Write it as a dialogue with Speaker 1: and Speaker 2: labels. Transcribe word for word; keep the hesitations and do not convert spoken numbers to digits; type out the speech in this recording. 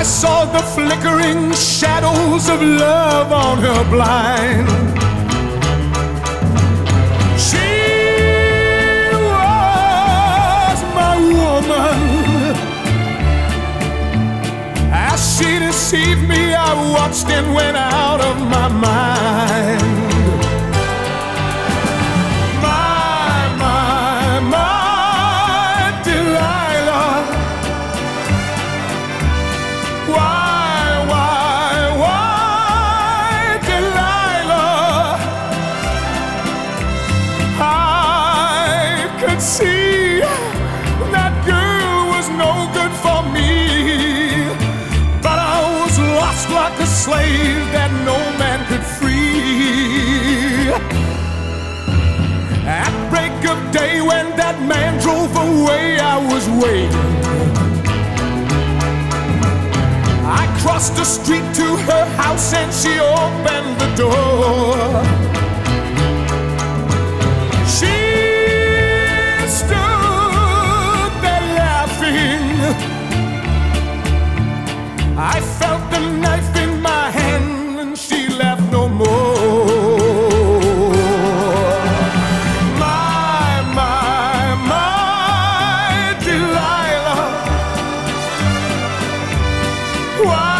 Speaker 1: saw the flickering shadows of love on her blind. She was my woman. As she deceived me, I watched and went out of my mind. See, that girl was no good for me, but I was lost like a slave that no man could free. At break of day, when that man drove away, I was waiting. I crossed the street to her house and she opened the door. I felt the knife in my hand and she left no more. My, my, my Delilah, why